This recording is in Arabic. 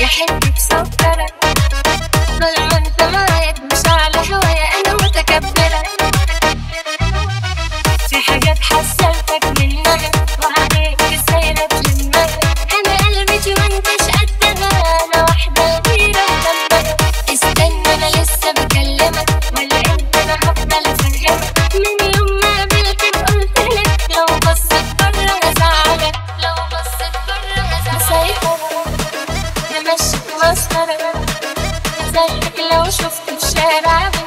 بحبك سكرة، طول ما انت معايا مش على هوايا انا متكبرة. في حاجات حسنتك منها وعليك ازاي بتلمها، انا قلبتي وانتش قدها، انا واحدة غيرة مدمرة. استنى انا لسه بكلمك ولا انت انا هفضل افهمك، من يوم ما قابلتك قلتلك لو بصيت برا هزعلك، لو بصيت برا هزعلك. مسيطرة نمشيك مسخرة زيك لو شفت في شارع